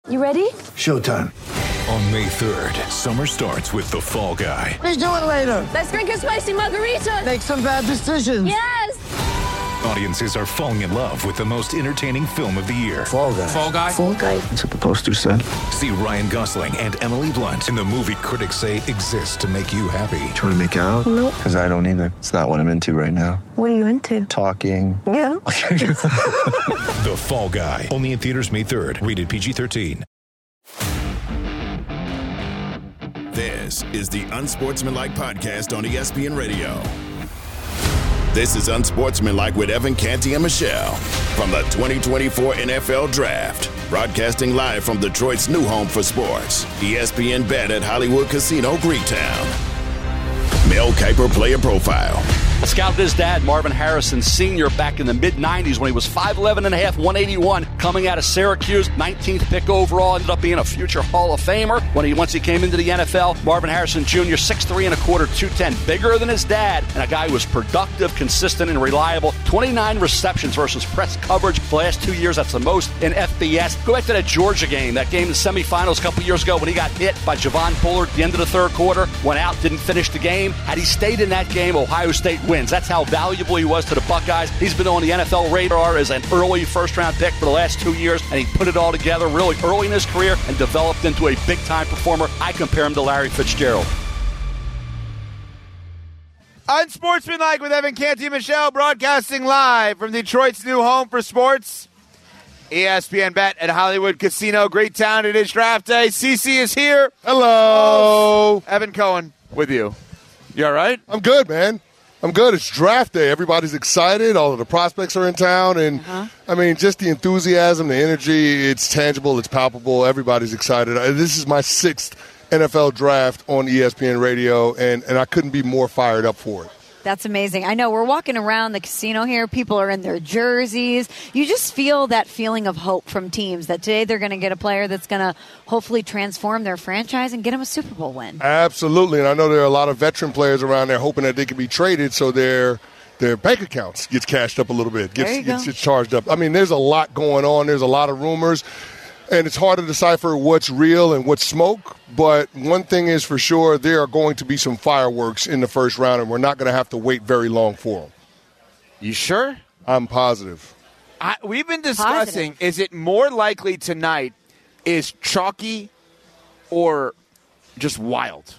You ready? Showtime. On May 3rd, summer starts with The Fall Guy. Let's do it later. Let's drink a spicy margarita. Make some bad decisions. Yes! Audiences are falling in love with the most entertaining film of the year. Fall Guy. Fall Guy? Fall Guy. That's what the poster said. See Ryan Gosling and Emily Blunt in the movie critics say exists to make you happy. Trying to make it out? Nope. Because I don't either. It's not what I'm into right now. What are you into? Talking. Yeah. The Fall Guy. Only in theaters May 3rd. Rated PG-13. This is the Unsportsmanlike Podcast on ESPN Radio. This is Unsportsmanlike with Evan Canty and Michelle from the 2024 NFL Draft. Broadcasting live from Detroit's new home for sports, ESPN Bet at Hollywood Casino Greektown. Mel Kiper Player Profile. Scouted his dad, Marvin Harrison Sr., back in the mid-'90s when he was 5'11 and a half, 181, coming out of Syracuse, 19th pick overall, ended up being a future Hall of Famer. Once he came into the NFL, Marvin Harrison Jr., 6'3 and a quarter, 210, bigger than his dad, and a guy who was productive, consistent, and reliable. 29 receptions versus press coverage the last 2 years. That's the most in FBS. Go back to that Georgia game, that game in the semifinals a couple years ago when he got hit by Javon Bullard at the end of the third quarter, went out, didn't finish the game. Had he stayed in that game, Ohio State wins. That's how valuable he was to the Buckeyes. He's been on the NFL radar as an early first-round pick for the last 2 years, and he put it all together really early in his career and developed into a big-time performer. I compare him to Larry Fitzgerald. Unsportsmanlike with Evan Canty and Michelle, broadcasting live from Detroit's new home for sports. ESPN Bet at Hollywood Casino. Great town. It is draft day. CC is here. Hello. Evan Cohen with you. You all right? I'm good, man. I'm good. It's draft day. Everybody's excited. All of the prospects are in town. And, I mean, just the enthusiasm, the energy, it's tangible, it's palpable. Everybody's excited. This is my 6th NFL draft on ESPN Radio, and I couldn't be more fired up for it. That's amazing. I know we're walking around the casino here. People are in their jerseys. You just feel that feeling of hope from teams that today they're going to get a player that's going to hopefully transform their franchise and get them a Super Bowl win. Absolutely. And I know there are a lot of veteran players around there hoping that they can be traded so their bank accounts gets cashed up a little bit, gets charged up. I mean, there's a lot going on. There's a lot of rumors. And it's hard to decipher what's real and what's smoke. But one thing is for sure, there are going to be some fireworks in the first round, and we're not going to have to wait very long for them. You sure? I'm positive. We've been discussing, is it more likely tonight is chalky or just wild?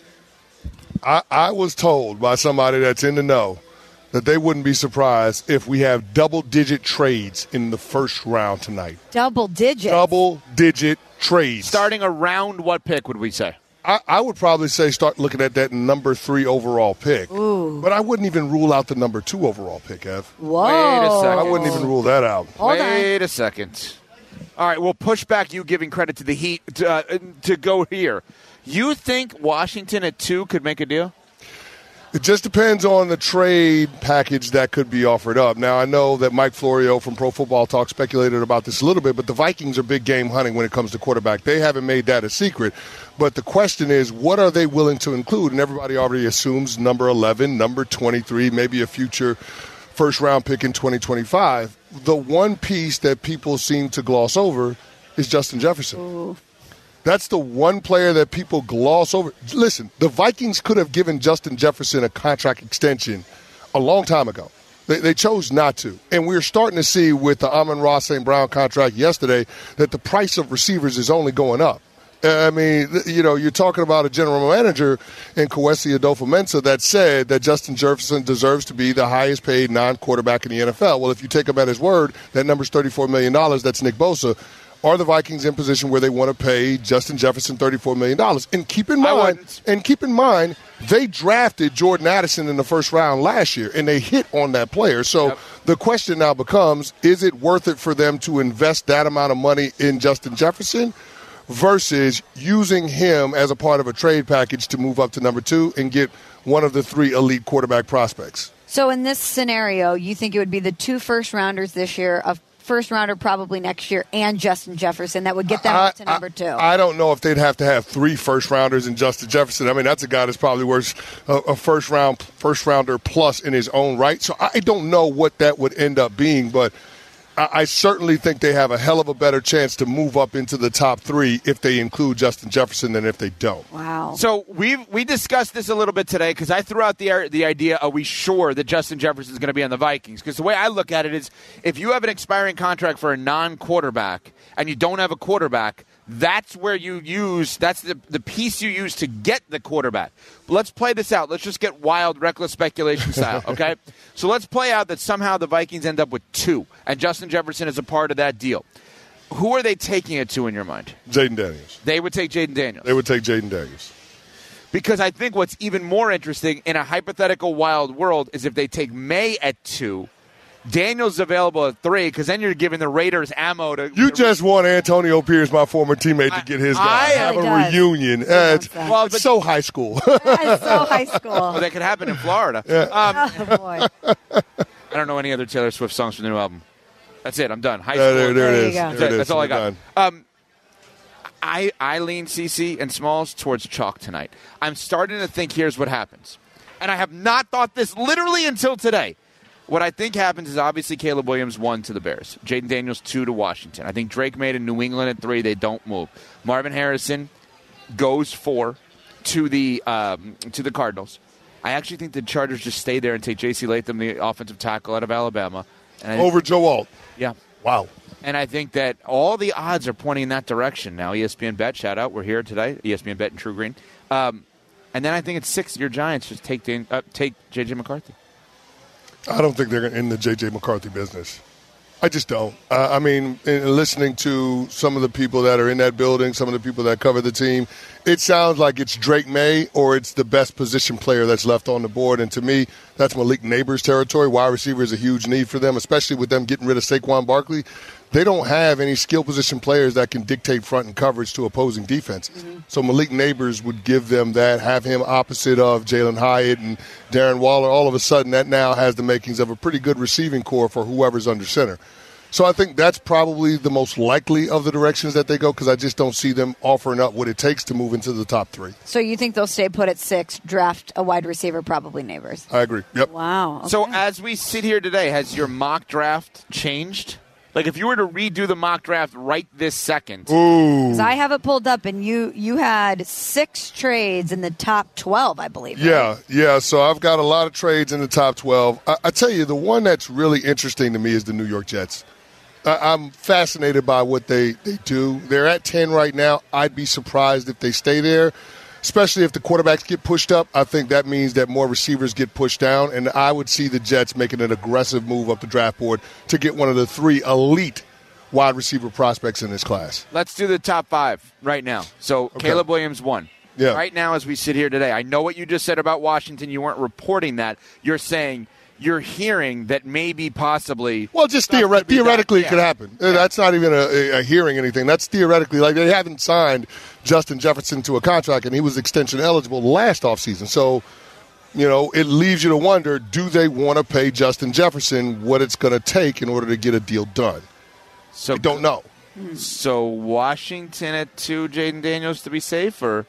I was told by somebody that's in the know that they wouldn't be surprised if we have double-digit trades in the first round tonight. Double digits? Double-digit trades. Starting around what pick would we say? I would probably say start looking at that number 3 overall pick. Ooh. But I wouldn't even rule out the number 2 overall pick, Ev. Whoa. Wait a second. I wouldn't even rule that out. Wait a second. All right, we'll push back you giving credit to the Heat to go here. You think Washington at 2 could make a deal? It just depends on the trade package that could be offered up. Now, I know that Mike Florio from Pro Football Talk speculated about this a little bit, but the Vikings are big game hunting when it comes to quarterback. They haven't made that a secret. But the question is, what are they willing to include? And everybody already assumes number 11, number 23, maybe a future first-round pick in 2025. The one piece that people seem to gloss over is Justin Jefferson. Ooh. That's the one player that people gloss over. Listen, the Vikings could have given Justin Jefferson a contract extension a long time ago. They chose not to. And we're starting to see with the Amon-Ra St. Brown contract yesterday that the price of receivers is only going up. I mean, you know, you're talking about a general manager in Kwesi Adofo-Mensah that said that Justin Jefferson deserves to be the highest paid non-quarterback in the NFL. Well, if you take him at his word, that number's $34 million. That's Nick Bosa. Are the Vikings in position where they want to pay Justin Jefferson $34 million? And keep in mind, they drafted Jordan Addison in the first round last year, and they hit on that player. So the question now becomes, is it worth it for them to invest that amount of money in Justin Jefferson versus using him as a part of a trade package to move up to number 2 and get one of the 3 elite quarterback prospects? So in this scenario, you think it would be the 2 first-rounders this year, a first-rounder probably next year, and Justin Jefferson that would get them up to number 2? I don't know if they'd have to have 3 first-rounders in Justin Jefferson. I mean, that's a guy that's probably worth a first-rounder plus in his own right. So I don't know what that would end up being, but I certainly think they have a hell of a better chance to move up into the top 3 if they include Justin Jefferson than if they don't. Wow. So we discussed this a little bit today because I threw out the idea, are we sure that Justin Jefferson is going to be on the Vikings? Because the way I look at it is if you have an expiring contract for a non-quarterback and you don't have a quarterback, that's where you use – that's the piece you use to get the quarterback. But let's play this out. Let's just get wild, reckless speculation style, okay? So let's play out that somehow the Vikings end up with 2, and Justin Jefferson is a part of that deal. Who are they taking it to in your mind? Jaden Daniels. They would take Jaden Daniels. They would take Jaden Daniels. Because I think what's even more interesting in a hypothetical wild world is if they take May at 2, Daniels available at 3, because then you're giving the Raiders ammo to. You just want Antonio Pierce, my former teammate, to get his guy. Have a reunion. It's so high school. It's so high school. Well, that could happen in Florida. Yeah. Oh, boy. I don't know any other Taylor Swift songs from the new album. That's it. I'm done. High school. There it is. That's all I got. I lean CC and Smalls towards chalk tonight. I'm starting to think here's what happens. And I have not thought this literally until today. What I think happens is obviously Caleb Williams 1 to the Bears. Jaden Daniels 2 to Washington. I think Drake made in New England at 3. They don't move. Marvin Harrison goes 4 to the Cardinals. I actually think the Chargers just stay there and take J.C. Latham, the offensive tackle out of Alabama. And over Joe Alt. Yeah. Wow. And I think that all the odds are pointing in that direction now. ESPN Bet, shout out. We're here today. ESPN Bet and True Green. And then I think it's 6 your Giants just take J.J. McCarthy. I don't think they're in the J.J. McCarthy business. I just don't. I mean, in listening to some of the people that are in that building, some of the people that cover the team, it sounds like it's Drake May or it's the best position player that's left on the board. And to me, that's Malik Neighbors' territory. Wide receiver is a huge need for them, especially with them getting rid of Saquon Barkley. They don't have any skill position players that can dictate front and coverage to opposing defenses. Mm-hmm. So Malik Neighbors would give them that, have him opposite of Jalen Hyatt and Darren Waller. All of a sudden, that now has the makings of a pretty good receiving core for whoever's under center. So I think that's probably the most likely of the directions that they go because I just don't see them offering up what it takes to move into the top 3. So you think they'll stay put at 6, draft a wide receiver, probably Neighbors? I agree. Yep. Wow. Okay. So as we sit here today, has your mock draft changed? Like if you were to redo the mock draft right this second. Ooh. 'Cause I have it pulled up, and you had 6 trades in the top 12, I believe. Right? Yeah. So I've got a lot of trades in the top 12. I tell you, the one that's really interesting to me is the New York Jets. I'm fascinated by what they do. They're at 10 right now. I'd be surprised if they stay there, especially if the quarterbacks get pushed up. I think that means that more receivers get pushed down, and I would see the Jets making an aggressive move up the draft board to get one of the 3 elite wide receiver prospects in this class. Let's do the top 5 right now. So okay. Caleb Williams 1. Yeah. Right now as we sit here today, I know what you just said about Washington. You weren't reporting that. You're saying – you're hearing that maybe possibly... Well, just theoretically it could happen. Yeah. That's not even a hearing anything. That's theoretically. Like, they haven't signed Justin Jefferson to a contract, and he was extension eligible last offseason. So, it leaves you to wonder, do they want to pay Justin Jefferson what it's going to take in order to get a deal done? So I don't know. So Washington at 2, Jaden Daniels to be safe, or...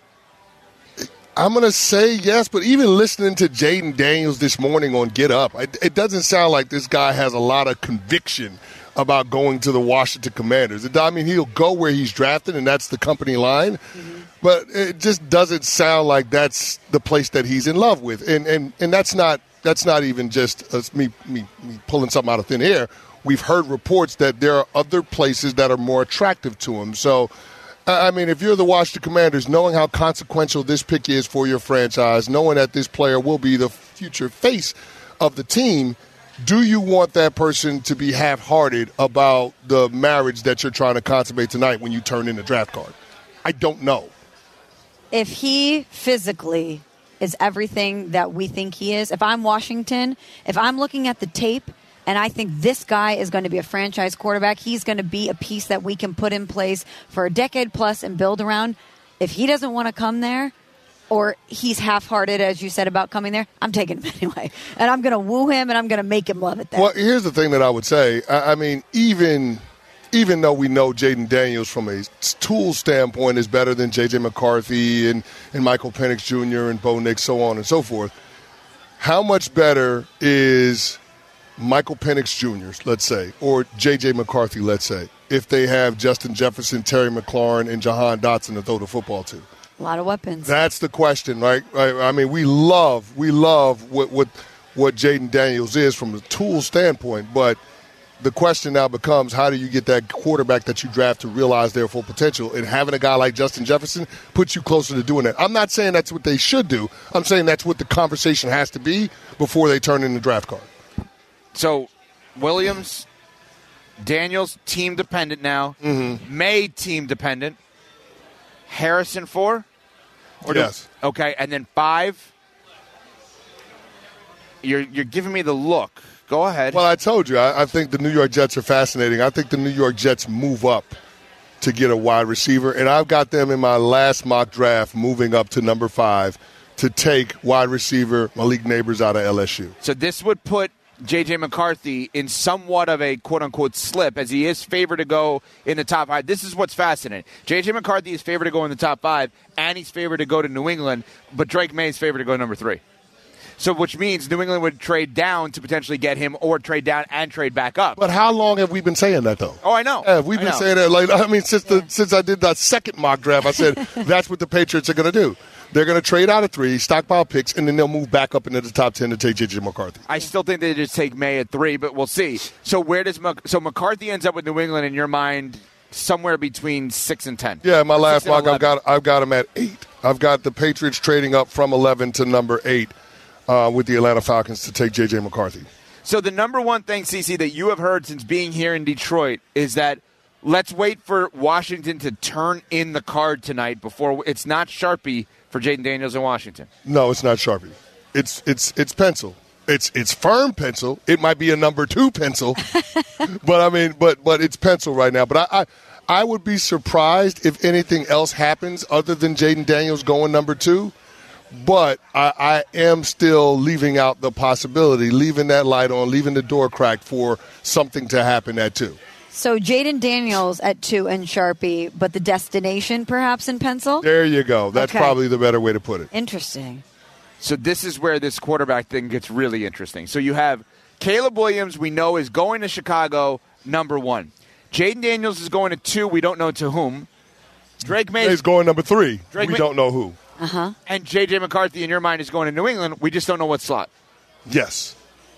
I'm going to say yes, but even listening to Jaden Daniels this morning on Get Up, it doesn't sound like this guy has a lot of conviction about going to the Washington Commanders. I mean, he'll go where he's drafted, and that's the company line, but it just doesn't sound like that's the place that he's in love with. And that's not even just me pulling something out of thin air. We've heard reports that there are other places that are more attractive to him. So, I mean, if you're the Washington Commanders, knowing how consequential this pick is for your franchise, knowing that this player will be the future face of the team, do you want that person to be half-hearted about the marriage that you're trying to consummate tonight when you turn in the draft card? I don't know. If he physically is everything that we think he is, if I'm Washington, if I'm looking at the tape, and I think this guy is going to be a franchise quarterback. He's going to be a piece that we can put in place for a decade plus and build around. If he doesn't want to come there, or he's half-hearted, as you said, about coming there, I'm taking him anyway. And I'm going to woo him, and I'm going to make him love it there. Well, here's the thing that I would say. I mean, even though we know Jaden Daniels from a tool standpoint is better than J.J. McCarthy and Michael Penix Jr. and Bo Nix, so on and so forth, how much better is Michael Penix Jr., let's say, or J.J. McCarthy, let's say, if they have Justin Jefferson, Terry McLaurin, and Jahan Dotson to throw the football to? A lot of weapons. That's the question, right? I mean, we love what Jaden Daniels is from the tool standpoint, but the question now becomes, how do you get that quarterback that you draft to realize their full potential? And having a guy like Justin Jefferson puts you closer to doing that. I'm not saying that's what they should do. I'm saying that's what the conversation has to be before they turn in the draft card. So, Williams, Daniels, team dependent now. May, team dependent. Harrison 4? Yes. Okay, and then 5. You're giving me the look. Go ahead. Well, I told you, I think the New York Jets are fascinating. I think the New York Jets move up to get a wide receiver, and I've got them in my last mock draft moving up to number 5 to take wide receiver Malik Neighbors out of LSU. So this would put J.J. McCarthy in somewhat of a quote-unquote slip, as he is favored to go in the top 5. This is what's fascinating. J.J. McCarthy is favored to go in the top 5, and he's favored to go to New England, but Drake May is favored to go number 3. So which means New England would trade down to potentially get him, or trade down and trade back up. But how long have we been saying that, though? Oh, I know. Yeah, we've been saying that. Since I did that second mock draft, I said that's what the Patriots are going to do. They're going to trade out of 3, stockpile picks, and then they'll move back up into the top 10 to take J.J. McCarthy. I still think they just take May at 3, but we'll see. So where does McCarthy ends up with New England in your mind? Somewhere between 6 and 10. Yeah, my last mock, I've got him at 8. I've got the Patriots trading up from 11 to number 8. With the Atlanta Falcons to take J.J. McCarthy. So the number one thing, CC, that you have heard since being here in Detroit is that let's wait for Washington to turn in the card tonight before it's not Sharpie for Jaden Daniels in Washington. No, it's not Sharpie. It's pencil. It's firm pencil. It might be a number 2 pencil, but it's pencil right now. But I would be surprised if anything else happens other than Jaden Daniels going number 2. But I am still leaving out the possibility, leaving that light on, leaving the door cracked for something to happen at 2. So Jaden Daniels at 2 and Sharpie, but the destination perhaps in pencil? There you go. That's probably the better way to put it. Interesting. So this is where this quarterback thing gets really interesting. So you have Caleb Williams, we know, is going to Chicago, number 1. Jaden Daniels is going to 2. We don't know to whom. Drake May is going number 3. We don't know who. And J.J. McCarthy, in your mind, is going to New England. We just don't know what slot. Yes.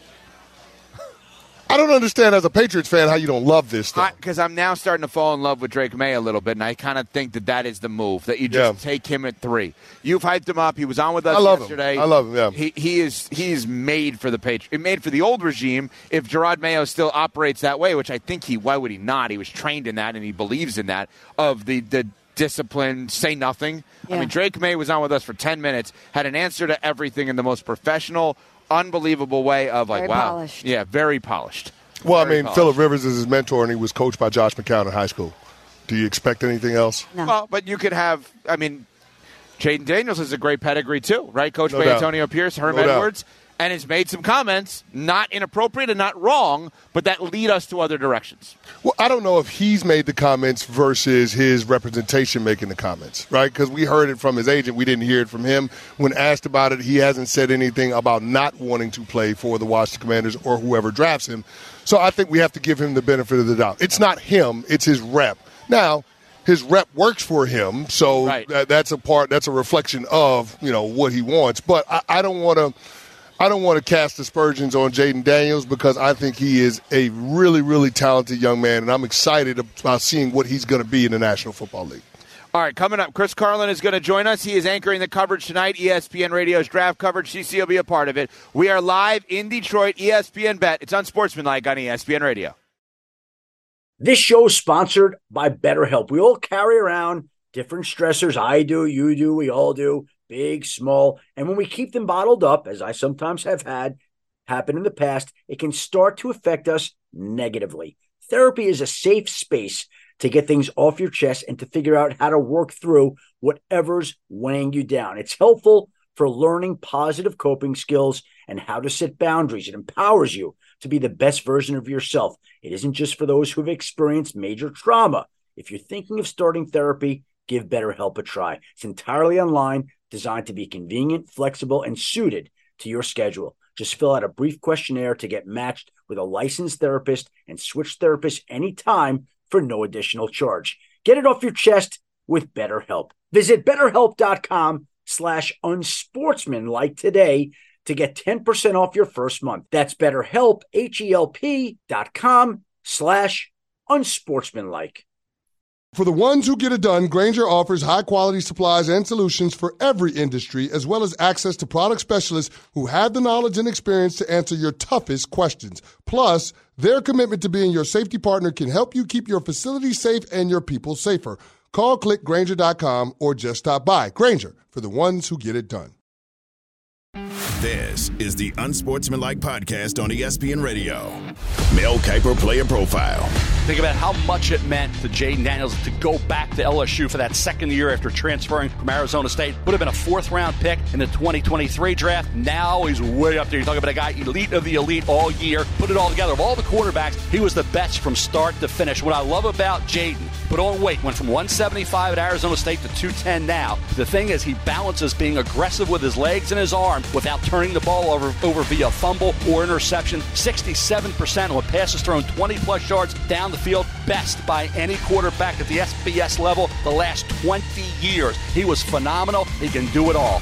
I don't understand as a Patriots fan how you don't love this stuff. Because I'm now starting to fall in love with Drake May a little bit, and I kind of think that is the move, that you just take him at 3. You've hyped him up. He was on with us yesterday. I love him, yeah. He is made for the Patriots. Made for the old regime if Gerard Mayo still operates that way, which I think why would he not? He was trained in that, and he believes in that, of the discipline, say nothing. Yeah. I mean, Drake May was on with us for 10 minutes, had an answer to everything in the most professional, unbelievable way of very wow. Polished. Yeah, very polished. Well, very polished. Phillip Rivers is his mentor, and he was coached by Josh McCown in high school. Do you expect anything else? No. Well, but you could have, Jaden Daniels is a great pedigree too, right? Coached by Antonio Pierce, Herm Edwards. And has made some comments, not inappropriate and not wrong, but that lead us to other directions. Well, I don't know if he's made the comments versus his representation making the comments, right? Because we heard it from his agent. We didn't hear it from him. When asked about it, he hasn't said anything about not wanting to play for the Washington Commanders or whoever drafts him. So I think we have to give him the benefit of the doubt. It's not him. It's his rep. Now, his rep works for him, so that's a reflection of, what he wants. But I don't want to cast aspersions on Jaden Daniels because I think he is a really, really talented young man, and I'm excited about seeing what he's going to be in the National Football League. All right, coming up, Chris Carlin is going to join us. He is anchoring the coverage tonight, ESPN Radio's draft coverage. CC will be a part of it. We are live in Detroit, ESPN Bet. It's Unsportsmanlike on ESPN Radio. This show is sponsored by BetterHelp. We all carry around different stressors. I do, you do, we all do. Big, small, and when we keep them bottled up, as I sometimes have had happen in the past, it can start to affect us negatively. Therapy is a safe space to get things off your chest and to figure out how to work through whatever's weighing you down. It's helpful for learning positive coping skills and how to set boundaries. It empowers you to be the best version of yourself. It isn't just for those who have experienced major trauma. If you're thinking of starting therapy, give BetterHelp a try. It's entirely online, designed to be convenient, flexible, and suited to your schedule. Just fill out a brief questionnaire to get matched with a licensed therapist and switch therapists anytime for no additional charge. Get it off your chest with BetterHelp. Visit BetterHelp.com/unsportsmanlike today to get 10% off your first month. That's BetterHelp, HELP.com/unsportsmanlike. For the ones who get it done, Grainger offers high-quality supplies and solutions for every industry, as well as access to product specialists who have the knowledge and experience to answer your toughest questions. Plus, their commitment to being your safety partner can help you keep your facility safe and your people safer. Call, click Grainger.com, or just stop by. Grainger, for the ones who get it done. This is the Unsportsmanlike Podcast on ESPN Radio. Mel Kiper Player Profile. Think about how much it meant to Jaden Daniels to go back to LSU for that second year after transferring from Arizona State. Would have been a fourth-round pick in the 2023 draft. Now he's way up there. You're talking about a guy elite of the elite all year. Put it all together. Of all the quarterbacks, he was the best from start to finish. What I love about Jaden, put on weight, went from 175 at Arizona State to 210 now. The thing is, he balances being aggressive with his legs and his arm without turning the ball over via fumble or interception. 67% on passes thrown 20-plus yards down the field. Best by any quarterback at the FBS level the last 20 years. He was phenomenal. He can do it all.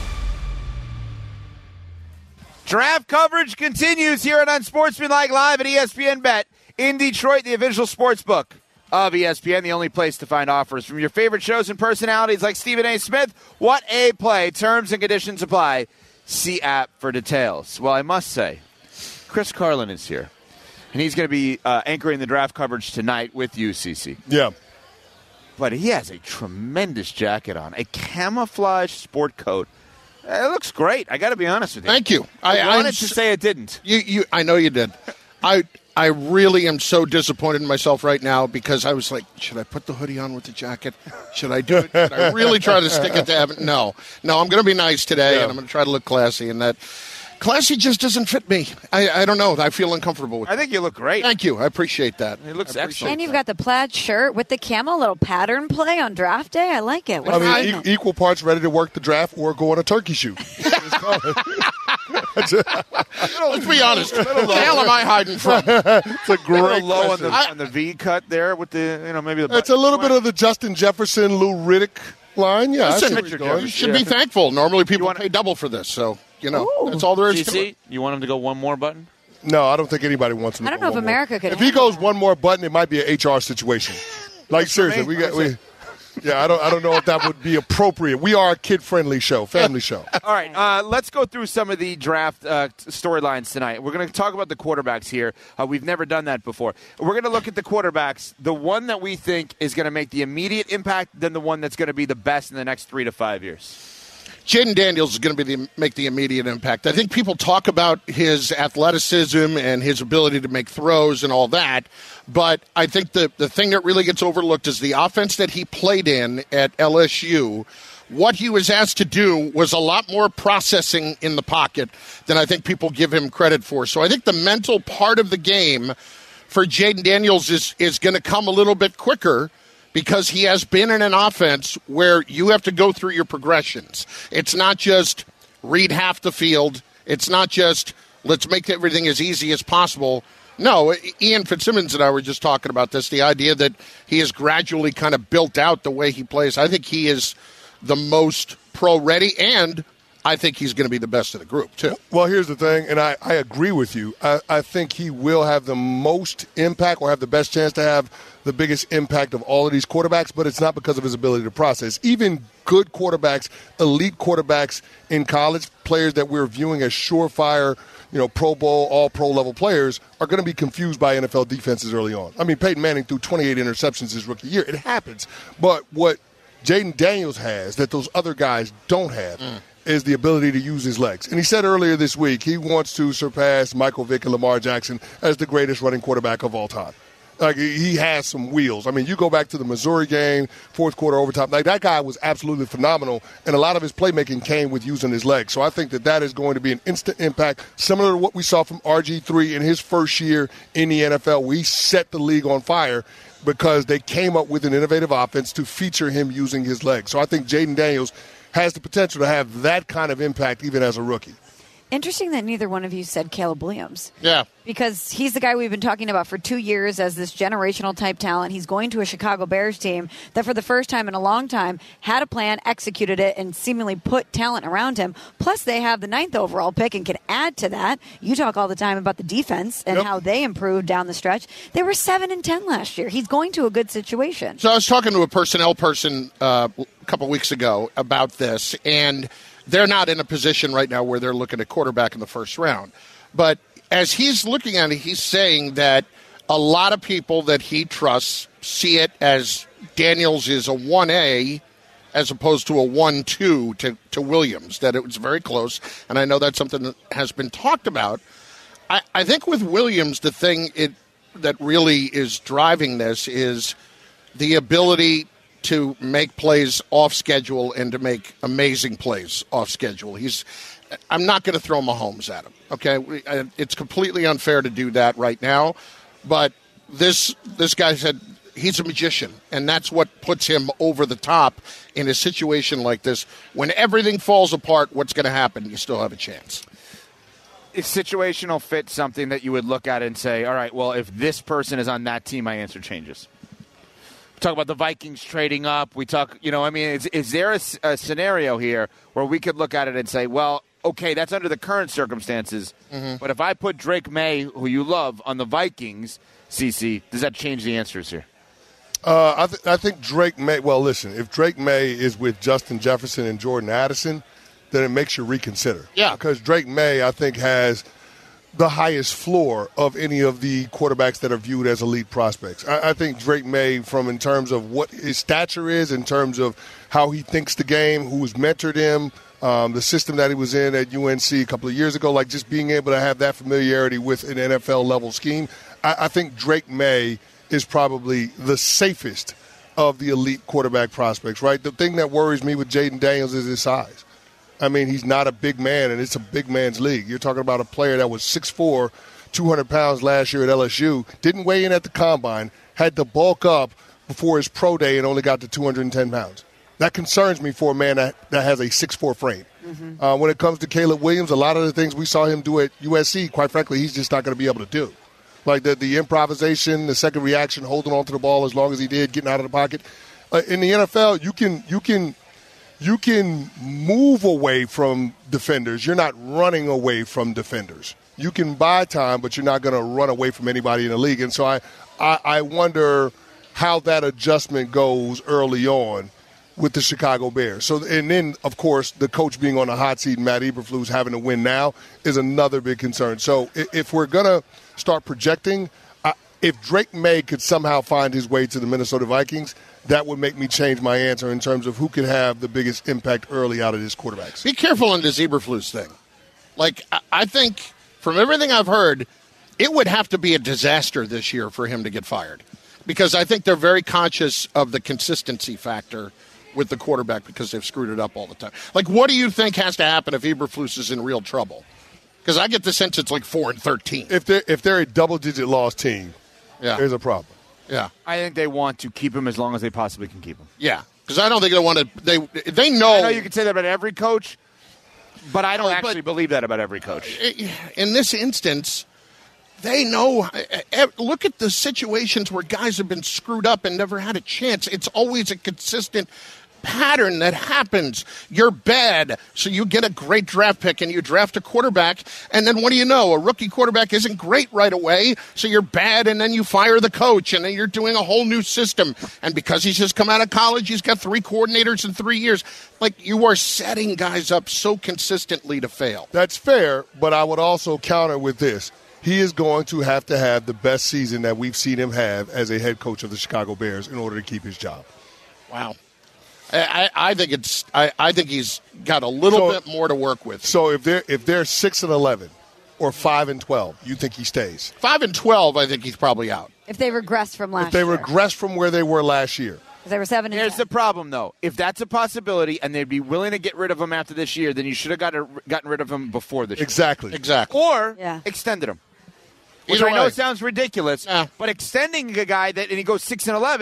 Draft coverage continues here at Unsportsmanlike Live at ESPN Bet in Detroit, the official sports book of ESPN, the only place to find offers from your favorite shows and personalities like Stephen A. Smith. What a play. Terms and conditions apply. See app for details. Well, I must say, Chris Carlin is here, and he's going to be anchoring the draft coverage tonight with you, CC. Yeah. But he has a tremendous jacket on, a camouflage sport coat. It looks great. I got to be honest with you. Thank you. I wanted to say it didn't. I know you did. I really am so disappointed in myself right now because I was like, should I put the hoodie on with the jacket? Should I do it? Should I really try to stick it to Evan? No, I'm going to be nice today, and I'm going to try to look classy, and that classy just doesn't fit me. I don't know. I feel uncomfortable with it. I think you look great. Thank you. I appreciate that. It looks excellent. And you've got the plaid shirt with the camo, little pattern play on draft day. I like it. Equal parts ready to work the draft or go on a turkey shoot. Let's be honest. What the hell am I hiding from? It's a great low on the V cut there with the maybe the. It's a little bit of the Justin Jefferson, Lou Riddick line. Yeah, listen, you should be thankful. Normally people pay double for this, so that's all there is to it. You want him to go one more button? No, I don't think anybody wants him. I don't know if America could. If he goes one more button, it might be an HR situation. Like seriously, yeah, I don't know if that would be appropriate. We are a kid-friendly show, family show. All right, let's go through some of the draft storylines tonight. We're going to talk about the quarterbacks here. We've never done that before. We're going to look at the quarterbacks, the one that we think is going to make the immediate impact, then the one that's going to be the best in the next 3 to 5 years. Jaden Daniels is going to make the immediate impact. I think people talk about his athleticism and his ability to make throws and all that, but I think the thing that really gets overlooked is the offense that he played in at LSU. What he was asked to do was a lot more processing in the pocket than I think people give him credit for. So I think the mental part of the game for Jaden Daniels is going to come a little bit quicker, because he has been in an offense where you have to go through your progressions. It's not just read half the field. It's not just let's make everything as easy as possible. No, Ian Fitzsimmons and I were just talking about this, the idea that he has gradually kind of built out the way he plays. I think he is the most pro-ready, and I think he's going to be the best of the group, too. Well, here's the thing, and I agree with you. I think he will have the most impact or have the best chance to have the biggest impact of all of these quarterbacks, but it's not because of his ability to process. Even good quarterbacks, elite quarterbacks in college, players that we're viewing as surefire, Pro Bowl, all-pro level players, are going to be confused by NFL defenses early on. I mean, Peyton Manning threw 28 interceptions his rookie year. It happens. But what Jaden Daniels has that those other guys don't have is the ability to use his legs. And he said earlier this week he wants to surpass Michael Vick and Lamar Jackson as the greatest running quarterback of all time. Like, he has some wheels. I mean, you go back to the Missouri game, fourth quarter overtime. Like, that guy was absolutely phenomenal, and a lot of his playmaking came with using his legs. So I think that is going to be an instant impact, similar to what we saw from RG3 in his first year in the NFL. We set the league on fire because they came up with an innovative offense to feature him using his legs. So I think Jaden Daniels has the potential to have that kind of impact even as a rookie. Interesting that neither one of you said Caleb Williams. Yeah. Because he's the guy we've been talking about for 2 years as this generational type talent. He's going to a Chicago Bears team that for the first time in a long time had a plan, executed it, and seemingly put talent around him. Plus, they have the 9th overall pick and can add to that. You talk all the time about the defense and how they improved down the stretch. They were 7-10 last year. He's going to a good situation. So I was talking to a personnel person a couple weeks ago about this, and they're not in a position right now where they're looking at quarterback in the first round. But as he's looking at it, he's saying that a lot of people that he trusts see it as Daniels is a 1A as opposed to a 1-2 to Williams, that it was very close. And I know that's something that has been talked about. I think with Williams, the thing that really is driving this is the ability to make plays off schedule and to make amazing plays off schedule. I'm not going to throw Mahomes at him, okay? It's completely unfair to do that right now, but this guy said he's a magician, and that's what puts him over the top in a situation like this. When everything falls apart, what's going to happen? You still have a chance. Is situational fit something that you would look at and say, all right, well, if this person is on that team, my answer changes? We talk about the Vikings trading up. We talk, is there a scenario here where we could look at it and say, well, okay, that's under the current circumstances, but if I put Drake May, who you love, on the Vikings, CC, does that change the answers here? I think Drake May, well, listen, if Drake May is with Justin Jefferson and Jordan Addison, then it makes you reconsider. Yeah. Because Drake May, I think, has the highest floor of any of the quarterbacks that are viewed as elite prospects. I think Drake May, in terms of what his stature is, in terms of how he thinks the game, who's mentored him, the system that he was in at UNC a couple of years ago, like just being able to have that familiarity with an NFL-level scheme, I think Drake May is probably the safest of the elite quarterback prospects, right? The thing that worries me with Jaden Daniels is his size. I mean, he's not a big man, and it's a big man's league. You're talking about a player that was 6'4", 200 pounds last year at LSU, didn't weigh in at the combine, had to bulk up before his pro day and only got to 210 pounds. That concerns me for a man that has a 6'4" frame. When it comes to Caleb Williams, a lot of the things we saw him do at USC, quite frankly, he's just not going to be able to do. Like the improvisation, the second reaction, holding onto the ball as long as he did, getting out of the pocket. In the NFL, you can move away from defenders. You're not running away from defenders. You can buy time, but you're not going to run away from anybody in the league. And so I wonder how that adjustment goes early on with the Chicago Bears. So, and then, of course, the coach being on the hot seat, Matt Eberflus having to win now, is another big concern. So if we're going to start projecting, if Drake May could somehow find his way to the Minnesota Vikings, that would make me change my answer in terms of who could have the biggest impact early out of his quarterbacks. Be careful on this Eberflus thing. Like, I think from everything I've heard, it would have to be a disaster this year for him to get fired. Because I think they're very conscious of the consistency factor with the quarterback because they've screwed it up all the time. Like, what do you think has to happen if Eberflus is in real trouble? Because I get the sense it's like 4-13. If they're a double-digit loss team, there's a problem. Yeah, I think they want to keep him as long as they possibly can keep him. Yeah, because I don't think they want to. They know. I know you can say that about every coach, but I don't actually believe that about every coach. In this instance, they know. Look at the situations where guys have been screwed up and never had a chance. It's always a consistent pattern that happens. You're bad, so you get a great draft pick and you draft a quarterback, and then what do you know? A rookie quarterback isn't great right away, so you're bad, and then you fire the coach, and then you're doing a whole new system. And because he's just come out of college, he's got 3 coordinators in 3 years. Like, you are setting guys up so consistently to fail. That's fair, but I would also counter with this. He is going to have the best season that we've seen him have as a head coach of the Chicago Bears in order to keep his job. Wow. I think he's got a little bit more to work with. So if they're 6-11 or 5-12, you think he stays? 5-12, I think he's probably out. If they regress from last year. If they regress from where they were last year. Because they were 7-10. Here's the problem, though. If that's a possibility and they'd be willing to get rid of him after this year, then you should have gotten rid of him before this year. Exactly. Or extended him. Which I know sounds ridiculous, but extending a guy and he goes 6-11,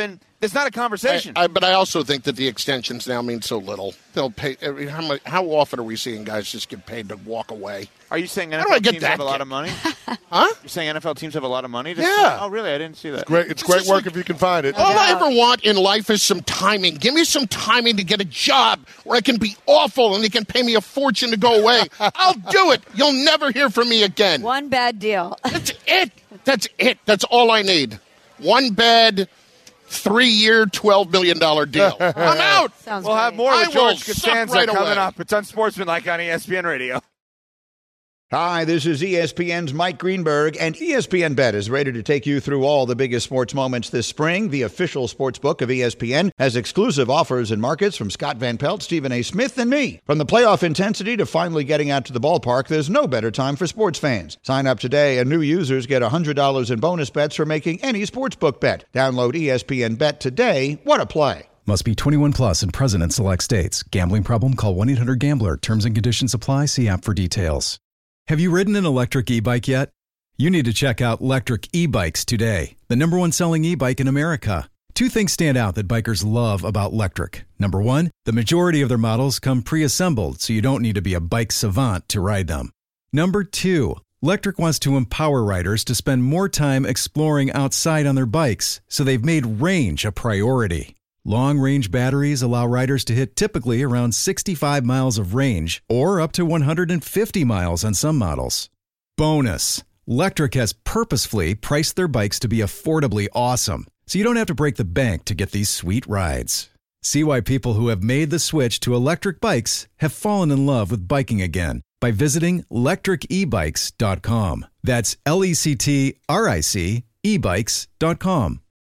It's not a conversation. But I also think that the extensions now mean so little. They'll pay. I mean, how often are we seeing guys just get paid to walk away? Are you saying How do I NFL get teams that have a lot gig? of money? Huh? You're saying NFL teams have a lot of money? Yeah. Oh, really? I didn't see that. It's great work if you can find it. All I ever want in life is some timing. Give me some timing to get a job where I can be awful and they can pay me a fortune to go away. I'll do it. You'll never hear from me again. One bad deal. That's it. That's it. That's all I need. One bed, 3-year, $12 million deal. I'm out. We'll have more with I will George suck Costanza right coming away. up. It's Unsportsmanlike on ESPN Radio. Hi, this is ESPN's Mike Greenberg, and ESPN Bet is ready to take you through all the biggest sports moments this spring. The official sports book of ESPN has exclusive offers and markets from Scott Van Pelt, Stephen A. Smith, and me. From the playoff intensity to finally getting out to the ballpark, there's no better time for sports fans. Sign up today, and new users get $100 in bonus bets for making any sportsbook bet. Download ESPN Bet today. What a play. Must be 21 plus and present in select states. Gambling problem? Call 1-800-GAMBLER. Terms and conditions apply. See app for details. Have you ridden an electric e-bike yet? You need to check out Lectric E-Bikes today, the #1 selling e-bike in America. Two things stand out that bikers love about Lectric. Number one, the majority of their models come pre-assembled, so you don't need to be a bike savant to ride them. Number two, Lectric wants to empower riders to spend more time exploring outside on their bikes, so they've made range a priority. Long-range batteries allow riders to hit typically around 65 miles of range or up to 150 miles on some models. Bonus, Lectric has purposefully priced their bikes to be affordably awesome, so you don't have to break the bank to get these sweet rides. See why people who have made the switch to electric bikes have fallen in love with biking again by visiting lectricebikes.com. That's LECTRIC ebikes.com.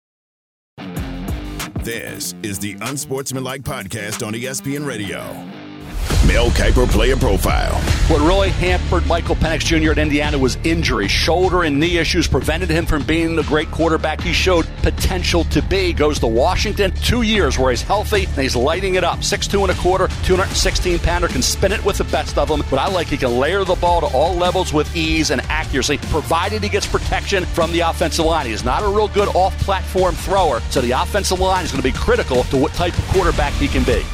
This is the Unsportsmanlike Podcast on ESPN Radio. Mel Kiper Player Profile. What really hampered Michael Penix Jr. at Indiana was injury. Shoulder and knee issues prevented him from being the great quarterback he showed potential to be. Goes to Washington, 2 years where he's healthy and he's lighting it up. 6'2 1/4", 216-pounder, can spin it with the best of them. But I like he can layer the ball to all levels with ease and accuracy, provided he gets protection from the offensive line. He's not a real good off-platform thrower, so the offensive line is going to be critical to what type of quarterback he can be.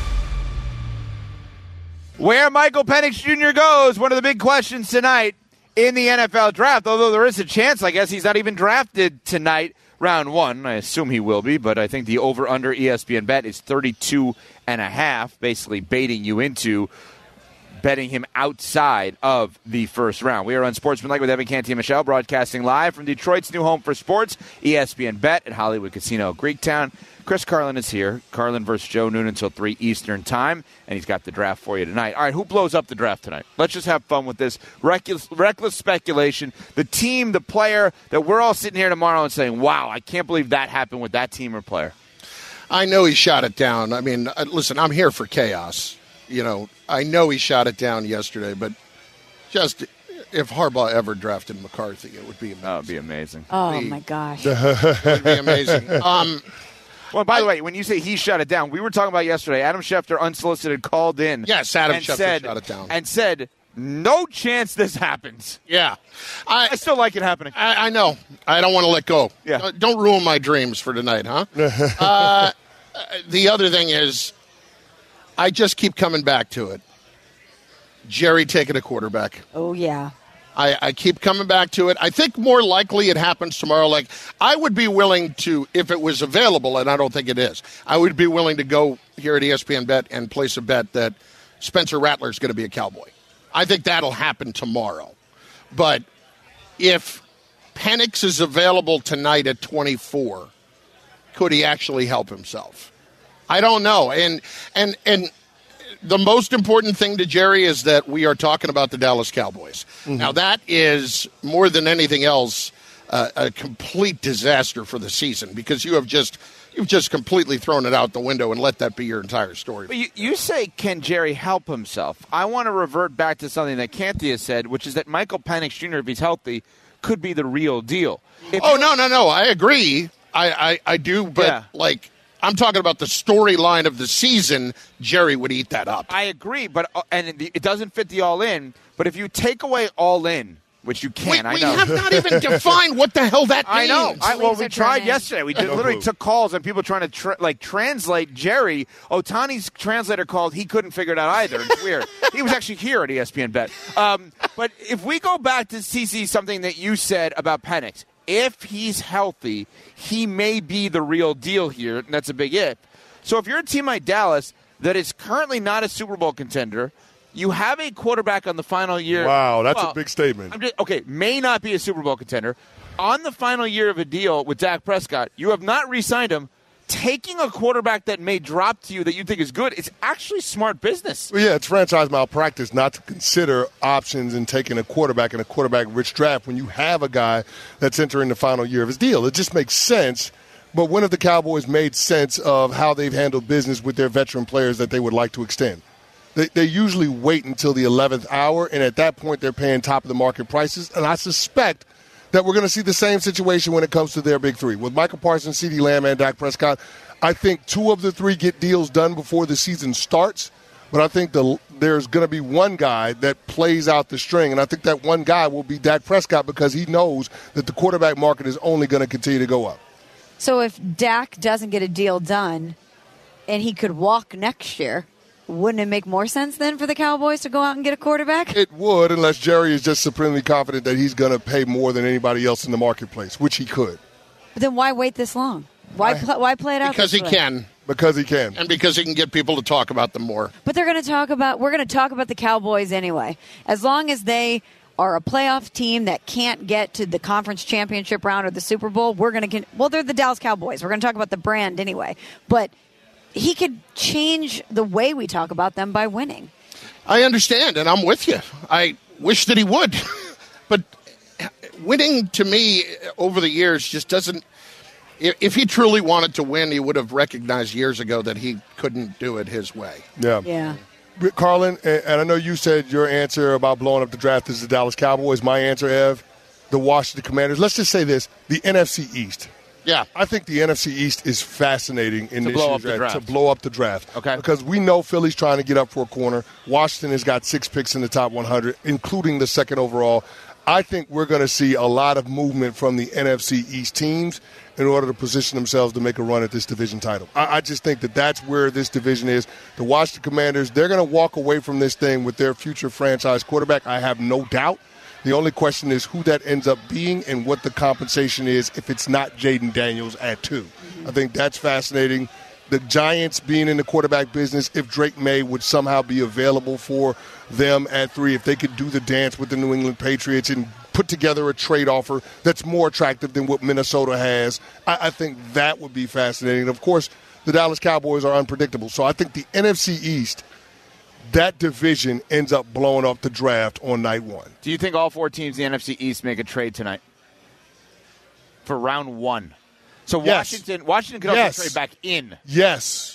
Where Michael Penix Jr. goes, one of the big questions tonight in the NFL draft, although there is a chance, I guess, he's not even drafted tonight, round one. I assume he will be, but I think the over-under ESPN bet is 32.5, basically baiting you into betting him outside of the first round. We are on Sportsmanlike with Evan Canty and Michelle, broadcasting live from Detroit's new home for sports, ESPN Bet at Hollywood Casino Greektown. Chris Carlin is here. Carlin versus Joe Noon until 3 Eastern time, and he's got the draft for you tonight. All right, who blows up the draft tonight? Let's just have fun with this. Reckless speculation. The team, the player that we're all sitting here tomorrow and saying, wow, I can't believe that happened with that team or player. I know he shot it down. I mean, listen, I'm here for chaos. You know, I know he shot it down yesterday, but just if Harbaugh ever drafted McCarthy, it would be amazing. That would be amazing. Oh, my gosh. It would be amazing. Well, by the way, when you say he shut it down, we were talking about yesterday. Adam Schefter, unsolicited, called in. Yes, Adam Schefter shut it down. And said, no chance this happens. Yeah. I still like it happening. I know. I don't want to let go. Yeah. Don't ruin my dreams for tonight, huh? The other thing is, I just keep coming back to it. Jerry taking a quarterback. Oh, yeah. I keep coming back to it. I think more likely it happens tomorrow. Like, I would be willing to, if it was available, and I don't think it is, I would be willing to go here at ESPN Bet and place a bet that Spencer Rattler is going to be a Cowboy. I think that'll happen tomorrow. But if Penix is available tonight at 24, could he actually help himself? I don't know. And the most important thing to Jerry is that we are talking about the Dallas Cowboys. Mm-hmm. Now, that is, more than anything else, a complete disaster for the season because you've just completely thrown it out the window and let that be your entire story. But you say, can Jerry help himself? I want to revert back to something that Canty has said, which is that Michael Penix Jr., if he's healthy, could be the real deal. No. I agree. I do, but, I'm talking about the storyline of the season. Jerry would eat that up. I agree, but and it doesn't fit the all-in. But if you take away all-in which you can. We I know. have not even defined what the hell that I means. know. Well, we are tried turning. yesterday. We literally took calls and people trying to translate Jerry. Otani's translator called. He couldn't figure it out either. It's weird. He was actually here at ESPN Bet. But if we go back to CC, something that you said about Penix, if he's healthy, he may be the real deal here, and that's a big if. So if you're a team like Dallas that is currently not a Super Bowl contender, you have a quarterback on the final year. Wow, that's a big statement. May not be a Super Bowl contender. On the final year of a deal with Dak Prescott, you have not re-signed him. Taking a quarterback that may drop to you that you think is good, it's actually smart business. Well, yeah, it's franchise malpractice not to consider options in taking a quarterback in a quarterback-rich draft when you have a guy that's entering the final year of his deal. It just makes sense. But when have the Cowboys made sense of how they've handled business with their veteran players that they would like to extend? They usually wait until the 11th hour, and at that point they're paying top-of-the-market prices. And I suspect that we're going to see the same situation when it comes to their big three. With Michael Parsons, CeeDee Lamb, and Dak Prescott, I think 2 of the 3 get deals done before the season starts. But I think there's going to be one guy that plays out the string, and I think that one guy will be Dak Prescott because he knows that the quarterback market is only going to continue to go up. So if Dak doesn't get a deal done and he could walk next year, wouldn't it make more sense then for the Cowboys to go out and get a quarterback? It would, unless Jerry is just supremely confident that he's going to pay more than anybody else in the marketplace, which he could. But then why wait this long? Why play it out Because this he way? can. Because he can. And because he can get people to talk about them more. But we're going to talk about the Cowboys anyway. As long as they are a playoff team that can't get to the conference championship round or the Super Bowl, they're the Dallas Cowboys. We're going to talk about the brand anyway. But he could change the way we talk about them by winning. I understand, and I'm with you. I wish that he would. But winning, to me, over the years just doesn't – if he truly wanted to win, he would have recognized years ago that he couldn't do it his way. Yeah. Carlin, and I know you said your answer about blowing up the draft is the Dallas Cowboys. My answer, Ev, the Washington Commanders. Let's just say this, the NFC East. Yeah. I think the NFC East is fascinating in this year's year's draft. to blow up the draft. Okay. Because we know Philly's trying to get up for a corner. Washington has got 6 picks in the top 100, including the second overall. I think we're going to see a lot of movement from the NFC East teams in order to position themselves to make a run at this division title. I just think that that's where this division is. The Washington Commanders, they're going to walk away from this thing with their future franchise quarterback. I have no doubt. The only question is who that ends up being and what the compensation is if it's not Jaden Daniels at 2. I think that's fascinating. The Giants being in the quarterback business, if Drake May would somehow be available for them at 3, if they could do the dance with the New England Patriots and put together a trade offer that's more attractive than what Minnesota has, I think that would be fascinating. And, of course, the Dallas Cowboys are unpredictable. So I think the NFC East, that division ends up blowing up the draft on night 1. Do you think all 4 teams in the NFC East make a trade tonight for round 1? So Yes. Washington could also trade back in. Yes,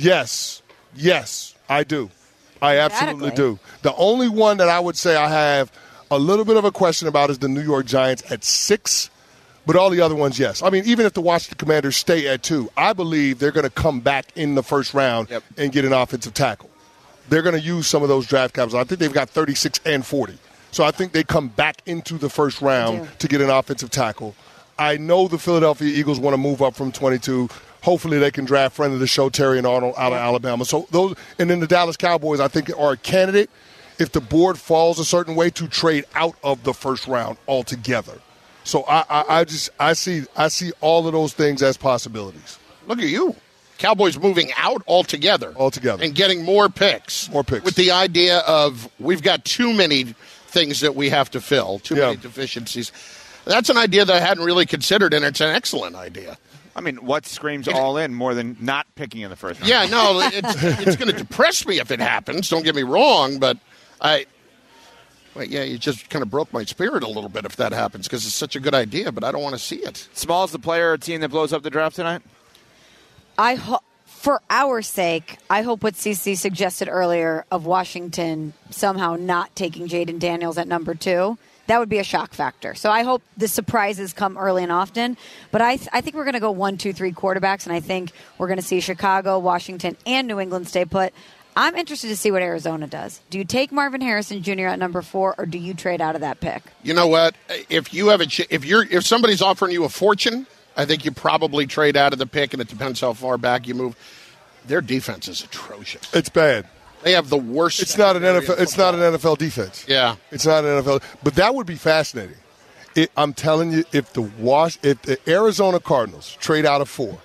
I do. I absolutely do. The only one that I would say I have a little bit of a question about is the New York Giants at 6, but all the other ones, yes. I mean, even if the Washington Commanders stay at 2, I believe they're going to come back in the first round and get an offensive tackle. They're going to use some of those draft capitals. I think they've got 36 and 40. So I think they come back into the first round to get an offensive tackle. I know the Philadelphia Eagles want to move up from 22. Hopefully they can draft friend of the show, Terry and Arnold, out of Alabama. So those, and then the Dallas Cowboys, I think, are a candidate if the board falls a certain way to trade out of the first round altogether. So I see all of those things as possibilities. Look at you. Cowboys moving out altogether. And getting more picks. With the idea of we've got too many things that we have to fill, too many deficiencies. That's an idea that I hadn't really considered, and it's an excellent idea. I mean, what screams all in more than not picking in the first round? Yeah, no, it's going to depress me if it happens. Don't get me wrong, but you just kind of broke my spirit a little bit if that happens because it's such a good idea, but I don't want to see it. Small's the player or team that blows up the draft tonight? For our sake, I hope what CC suggested earlier of Washington somehow not taking Jaden Daniels at number 2. That would be a shock factor. So I hope the surprises come early and often. But I think we're going to go 1, 2, 3 quarterbacks, and I think we're going to see Chicago, Washington, and New England stay put. I'm interested to see what Arizona does. Do you take Marvin Harrison Jr. at number 4, or do you trade out of that pick? You know what? If you have if somebody's offering you a fortune, I think you probably trade out of the pick, and it depends how far back you move. Their defense is atrocious. It's bad. They have the worst. It's not an NFL. It's not an NFL defense. Yeah, it's not an NFL. But that would be fascinating. I'm telling you, if the Arizona Cardinals trade out of 4,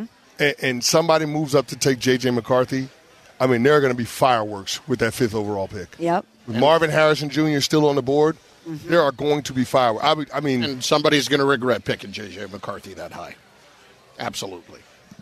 and somebody moves up to take J.J. McCarthy, I mean, there are going to be fireworks with that 5th overall pick. Yep. With Marvin Harrison Jr. still on the board, there are going to be fireworks. I mean, and somebody's going to regret picking J.J. McCarthy that high. Absolutely.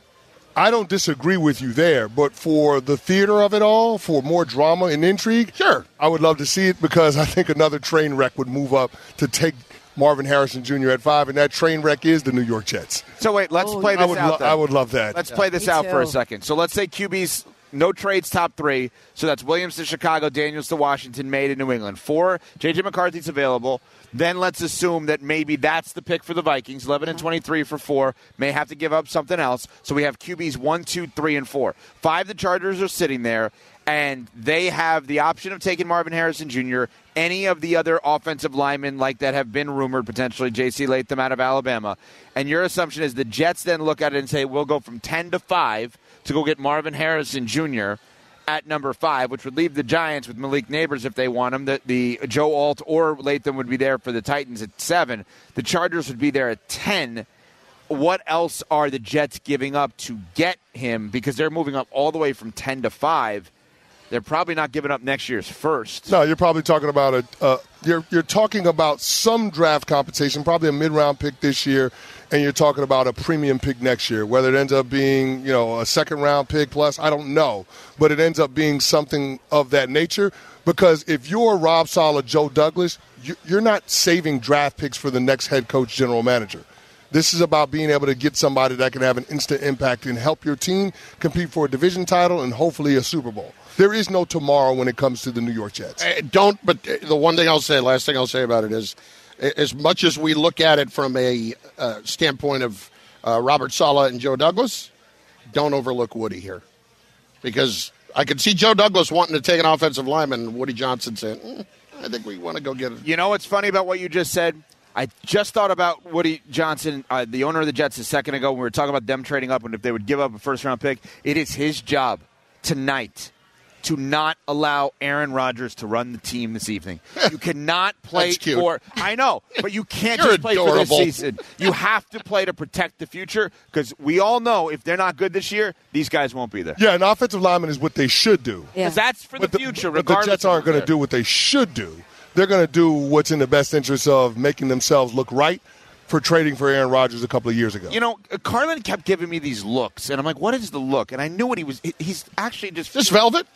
I don't disagree with you there, but for the theater of it all, for more drama and intrigue, sure, I would love to see it, because I think another train wreck would move up to take Marvin Harrison Jr. at 5, and that train wreck is the New York Jets. So wait, let's play this out. I would love that. Let's play this out for a second. So let's say QB's no trades top 3. So that's Williams to Chicago, Daniels to Washington, May to New England. 4, J.J. McCarthy's available. Then let's assume that maybe that's the pick for the Vikings. 11 and 23 for 4. May have to give up something else. So we have QBs 1, 2, 3, and 4. 5, the Chargers are sitting there, and they have the option of taking Marvin Harrison Jr., any of the other offensive linemen like that have been rumored, potentially J.C. Latham out of Alabama. And your assumption is the Jets then look at it and say, we'll go from 10 to 5 to go get Marvin Harrison Jr. at number 5, which would leave the Giants with Malik Neighbors if they want him. The Joe Alt or Latham would be there for the Titans at 7. The Chargers would be there at 10. What else are the Jets giving up to get him? Because they're moving up all the way from 10 to 5. They're probably not giving up next year's first. No, you're probably talking about you're talking about some draft compensation, probably a mid-round pick this year, and you're talking about a premium pick next year. Whether it ends up being, a second-round pick plus, I don't know. But it ends up being something of that nature, because if you're Rob Saleh, Joe Douglas, you're not saving draft picks for the next head coach, general manager. This is about being able to get somebody that can have an instant impact and help your team compete for a division title and hopefully a Super Bowl. There is no tomorrow when it comes to the New York Jets. But the one thing last thing I'll say about it is, as much as we look at it from a standpoint of Robert Saleh and Joe Douglas, don't overlook Woody here. Because I could see Joe Douglas wanting to take an offensive lineman and Woody Johnson saying, I think we want to go get it. You know what's funny about what you just said? I just thought about Woody Johnson, the owner of the Jets, a second ago when we were talking about them trading up and if they would give up a first-round pick. It is his job tonight to not allow Aaron Rodgers to run the team this evening. You cannot play for – I know, but you can't just play for this season. You have to play to protect the future, because we all know if they're not good this year, these guys won't be there. Yeah, an offensive lineman is what they should do. Because that's for the future, but regardless. the Jets aren't going to do what they should do. They're going to do what's in the best interest of making themselves look right for trading for Aaron Rodgers a couple of years ago. Carlin kept giving me these looks, and I'm like, what is the look? And I knew what he was. He's actually just. Is this velvet?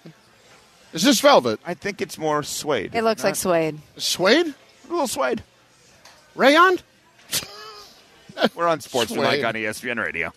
Is this velvet? I think it's more suede. It looks like suede. Suede? A little suede. Rayon? We're on Sportsmanlike on ESPN Radio.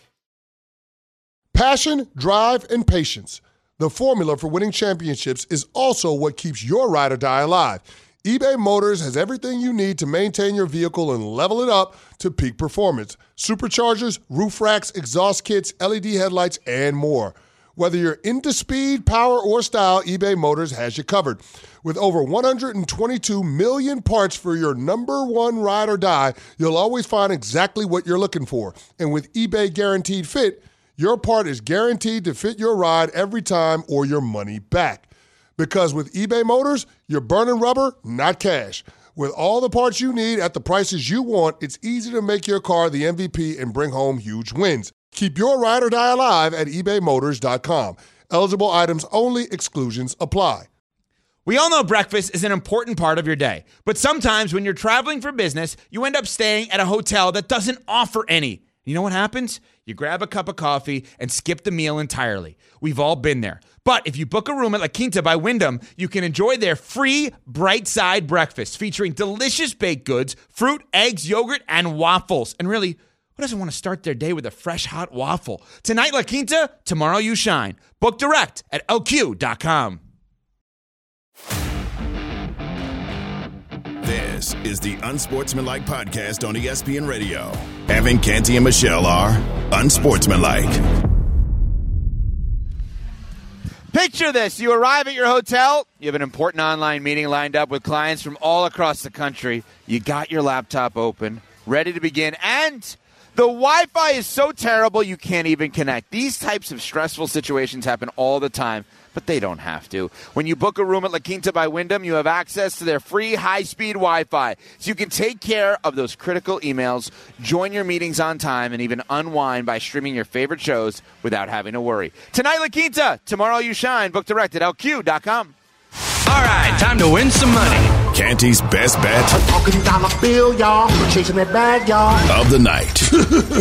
Passion, drive, and patience. The formula for winning championships is also what keeps your ride or die alive. eBay Motors has everything you need to maintain your vehicle and level it up to peak performance. Superchargers, roof racks, exhaust kits, LED headlights, and more. Whether you're into speed, power, or style, eBay Motors has you covered. With over 122 million parts for your number one ride or die, you'll always find exactly what you're looking for. And with eBay Guaranteed Fit, your part is guaranteed to fit your ride every time or your money back. Because with eBay Motors, you're burning rubber, not cash. With all the parts you need at the prices you want, it's easy to make your car the MVP and bring home huge wins. Keep your ride or die alive at ebaymotors.com. Eligible items only. Exclusions apply. We all know breakfast is an important part of your day, but sometimes when you're traveling for business, you end up staying at a hotel that doesn't offer any. You know what happens? You grab a cup of coffee and skip the meal entirely. We've all been there. But if you book a room at La Quinta by Wyndham, you can enjoy their free Bright Side breakfast featuring delicious baked goods, fruit, eggs, yogurt, and waffles. And really, who doesn't want to start their day with a fresh, hot waffle? Tonight, La Quinta, tomorrow you shine. Book direct at lq.com. This is the Unsportsmanlike Podcast on ESPN Radio. Evan Canty and Michelle are Unsportsmanlike. Picture this. You arrive at your hotel. You have an important online meeting lined up with clients from all across the country. You got your laptop open, ready to begin, and the Wi-Fi is so terrible you can't even connect. These types of stressful situations happen all the time, but they don't have to. When you book a room at La Quinta by Wyndham, you have access to their free high-speed Wi-Fi, so you can take care of those critical emails, join your meetings on time, and even unwind by streaming your favorite shows without having to worry. Tonight, La Quinta. Tomorrow, you shine. Book direct at LQ.com. All right, time to win some money. Canty's best bet Talking dollar bill, y'all. Chasing that bag, y'all. of the night.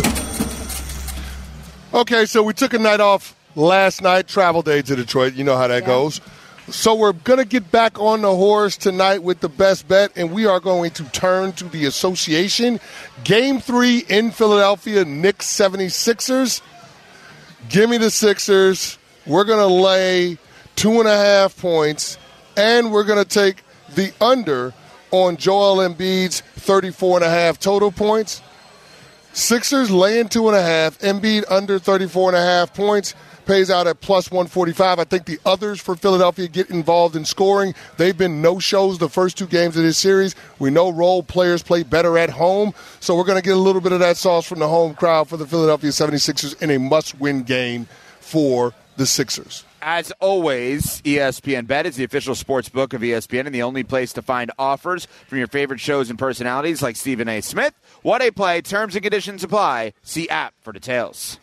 Okay, so we took a night off last night, travel day to Detroit. You know how that goes. So we're going to get back on the horse tonight with the best bet, and we are going to turn to the association. Game 3 in Philadelphia, Knicks 76ers. Give me the Sixers. We're going to lay 2.5 points, and we're going to take the under on Joel Embiid's 34.5 total points. Sixers laying 2.5. Embiid under 34.5 points. Pays out at plus 145. I think the others for Philadelphia get involved in scoring. They've been no-shows the first 2 games of this series. We know role players play better at home, so we're going to get a little bit of that sauce from the home crowd for the Philadelphia 76ers in a must-win game for the Sixers. As always, ESPN Bet is the official sports book of ESPN and the only place to find offers from your favorite shows and personalities like Stephen A. Smith. What a play. Terms and conditions apply. See app for details.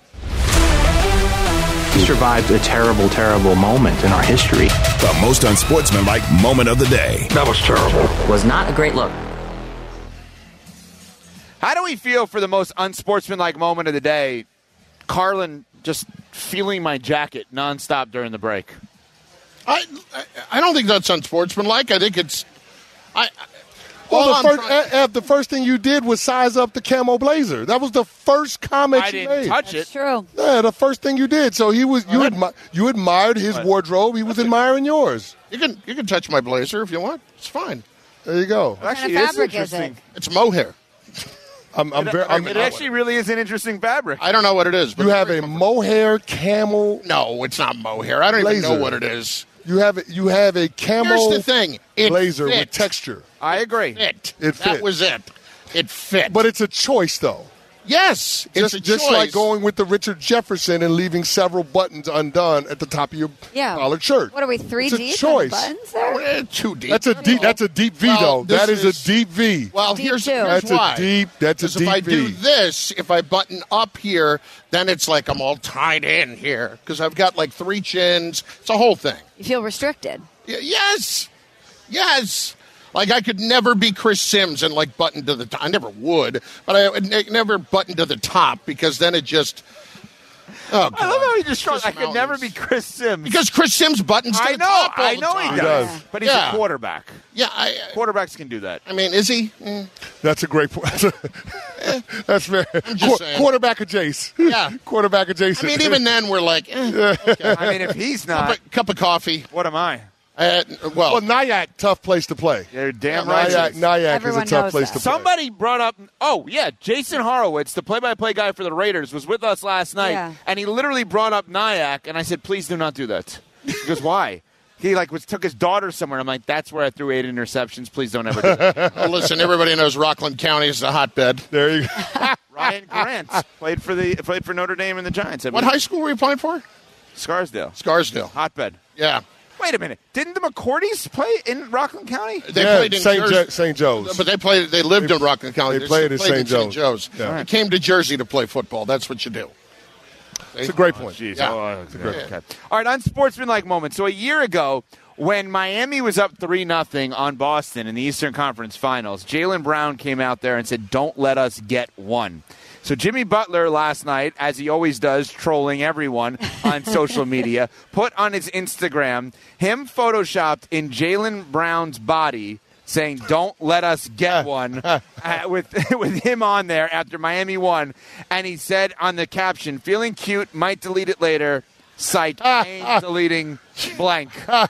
We survived a terrible, terrible moment in our history. The most unsportsmanlike moment of the day. That was terrible. Was not a great look. How do we feel for the most unsportsmanlike moment of the day? Carlin just feeling my jacket nonstop during the break. I don't think that's unsportsmanlike. I think it's... The first thing you did was size up the camo blazer. That was the first comment you made. I didn't touch it. That's true. Yeah, the first thing you did. So you admired his wardrobe. He was admiring yours. You can touch my blazer if you want. It's fine. There you go. What kind of fabric is it? It's mohair. It actually really is an interesting fabric. I don't know what it is. But you have a mohair camel. No, it's not mohair. I don't even know what it is. You have a camel. Here's the thing. It blazer fit. with texture. I agree. It fit. That was it. It fit. But it's a choice, though. Yes, it's a just choice. like going with the Richard Jefferson and leaving several buttons undone at the top of your collared shirt. What are we, 3 It's a deep choice. on buttons there? 2 deep. That's a deep V, though. That is a deep V. Well, Deep here's too. why. That's a deep if I V. do this, if I button up here, then it's like I'm all tied in here because I've got like 3 chins. It's a whole thing. You feel restricted. Yes. Like I could never be Chris Sims and like button to the top. I never would, but I would never button to the top because then it just. Oh, I love how he just I could never be Chris Sims. Because Chris Sims buttons to the top all I the know time. he does. But he's a quarterback. Yeah. Quarterbacks can do that. I mean, is he? That's a great point. That's very. I'm just saying. Quarterback adjacent. Yeah. Quarterback adjacent. I mean, even then we're like, okay. I mean, if he's not. Cup of coffee. What am I? Well, Nyack, tough place to play. You're damn right. Nyack is a tough place to play. Somebody brought up, Jason Horowitz, the play-by-play guy for the Raiders, was with us last night, and he literally brought up Nyack, and I said, please do not do that. He goes, why? He took his daughter somewhere. I'm like, that's where I threw 8 interceptions. Please don't ever do that. Well, listen, everybody knows Rockland County is a hotbed. There you go. Ryan Grant played for Notre Dame and the Giants. What high school were you playing for? Scarsdale. Hotbed. Yeah. Wait a minute. Didn't the McCourties play in Rockland County? They played in St. Joe's. But they lived in Rockland County. They played at St. Joe's. Yeah. They came to Jersey to play football. That's what you do. It's a great point. Geez. Yeah. It's a great point. All right, unsportsmanlike moment. So a year ago, when Miami was up 3-0 on Boston in the Eastern Conference Finals, Jaylen Brown came out there and said, don't let us get one. So Jimmy Butler last night, as he always does, trolling everyone on social media, put on his Instagram him photoshopped in Jaylen Brown's body saying, don't let us get one, with him on there after Miami won. And he said on the caption, feeling cute, might delete it later. Site ain't deleting blank. We're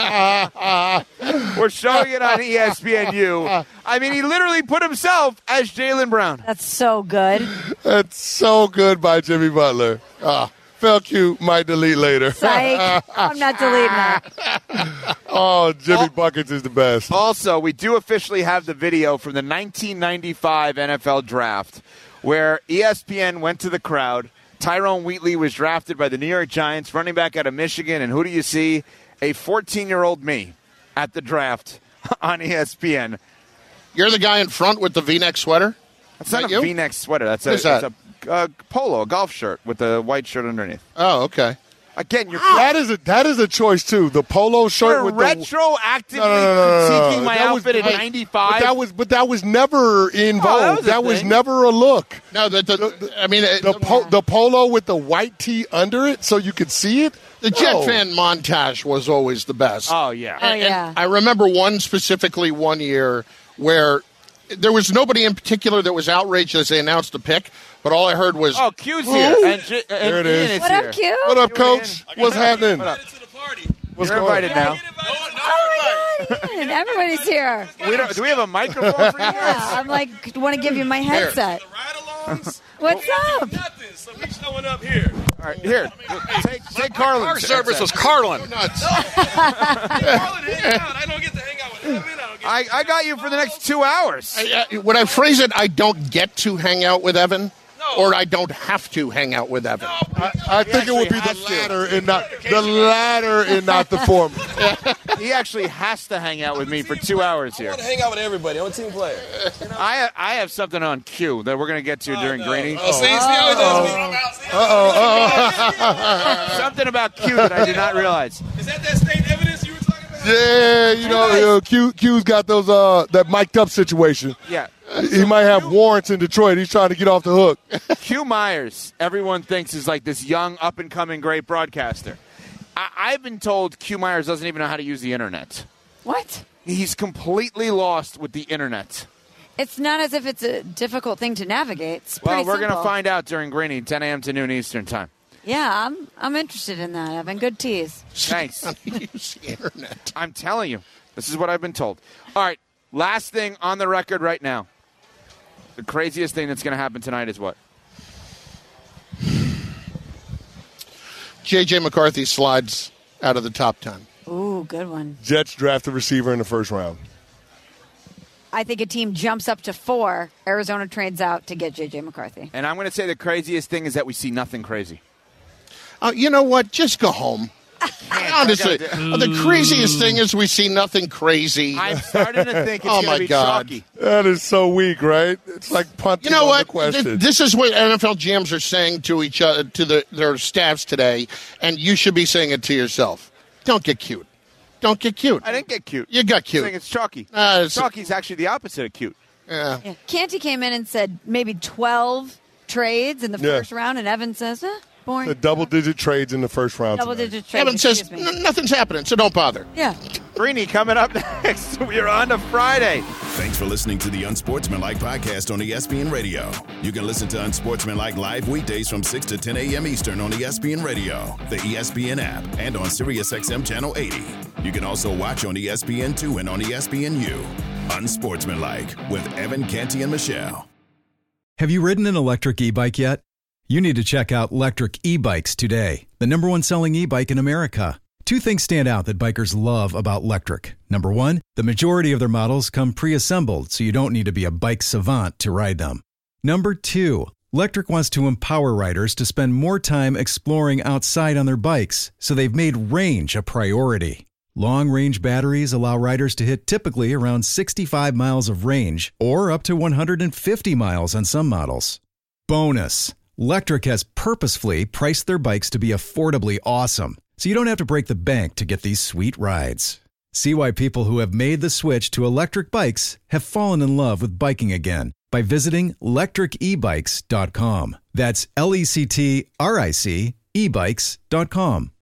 showing it on ESPNU. I mean, he literally put himself as Jaylen Brown. That's so good. That's so good by Jimmy Butler. Felt cute. Might delete later. Psych. I'm not deleting that. Oh, Jimmy Buckets is the best. Also, we do officially have the video from the 1995 NFL Draft where ESPN went to the crowd. Tyrone Wheatley was drafted by the New York Giants, running back out of Michigan, and who do you see? A 14-year-old me at the draft on ESPN. You're the guy in front with the V-neck sweater? That's not a V-neck sweater. That's a polo, a golf shirt with a white shirt underneath. Oh, okay. Again, that is a choice too. The polo shirt with retroactively critiquing my outfit in '95. But that was never in vogue. That was never a look. No, the polo with the white tee under it, so you could see it. The Jet fan montage was always the best. Oh yeah. And I remember one year where there was nobody in particular that was outraged as they announced the pick, but all I heard was, "Oh, Q's here!" And there it is. What up, Q? What up, Coach? What's happening? What's You're invited now. Oh my God! Everybody's here. Do we have a microphone for you? Yeah, I'm like, want to give you my headset. What's up? So we showing up here. All right, here. Take Carlin. Our service was Carlin. I don't get to hang out with Evan. I got you for the next 2 hours. When I phrase it, I don't get to hang out with Evan, or I don't have to hang out with Evan. I think it would be the latter and not the former. He actually has to hang out with me for 2 hours here. I want to hang out with everybody. I'm a team player. I have something on Q that we're going to get to during Greeny. See how he does me. Something about Q that I did not realize. Is that state evidence you were talking about? Yeah, Q's got those that mic'd up situation. Yeah. He might have warrants in Detroit. He's trying to get off the hook. Q Myers, everyone thinks is like this young, up-and-coming great broadcaster. I've been told Q Myers doesn't even know how to use the internet. What? He's completely lost with the internet. It's not as if it's a difficult thing to navigate. It's well, pretty we're going to simple. find out during Greeny, 10 a.m. to noon Eastern time. Yeah, I'm interested in that, Evan. Good tease. Thanks. Use the internet. I'm telling you. This is what I've been told. All right, last thing on the record right now. The craziest thing that's going to happen tonight is what? J.J. McCarthy slides out of the top 10. Ooh, good one. Jets draft a receiver in the first round. I think a team jumps up to 4. Arizona trades out to get J.J. McCarthy. And I'm going to say the craziest thing is that we see nothing crazy. You know what? Just go home. Honestly, the craziest thing is we see nothing crazy. I'm starting to think it's going to be chalky. That is so weak, right? It's like punting on the question. This is what NFL GMs are saying to each other, to their staffs today, and you should be saying it to yourself. Don't get cute. Don't get cute. I didn't get cute. You got cute. I think it's chalky. Chalky's actually the opposite of cute. Yeah. Canty came in and said maybe 12 trades in the first round, and Evan says, boring. The double-digit trades in the first round. Double-digit trades. Evan says nothing's happening, so don't bother. Yeah. Greeny coming up next. We are on to Friday. Thanks for listening to the Unsportsmanlike podcast on ESPN Radio. You can listen to Unsportsmanlike live weekdays from 6 to 10 a.m. Eastern on ESPN Radio, the ESPN app, and on SiriusXM Channel 80. You can also watch on ESPN2 and on ESPNU. Unsportsmanlike with Evan, Canty, and Michelle. Have you ridden an electric e-bike yet? You need to check out Lectric E-Bikes today, the #1 selling e-bike in America. 2 things stand out that bikers love about Lectric. Number 1, the majority of their models come pre-assembled, so you don't need to be a bike savant to ride them. Number 2, Lectric wants to empower riders to spend more time exploring outside on their bikes, so they've made range a priority. Long-range batteries allow riders to hit typically around 65 miles of range, or up to 150 miles on some models. Bonus! Lectric has purposefully priced their bikes to be affordably awesome, so you don't have to break the bank to get these sweet rides. See why people who have made the switch to electric bikes have fallen in love with biking again by visiting lectricebikes.com. That's LECTRIC ebikes.com.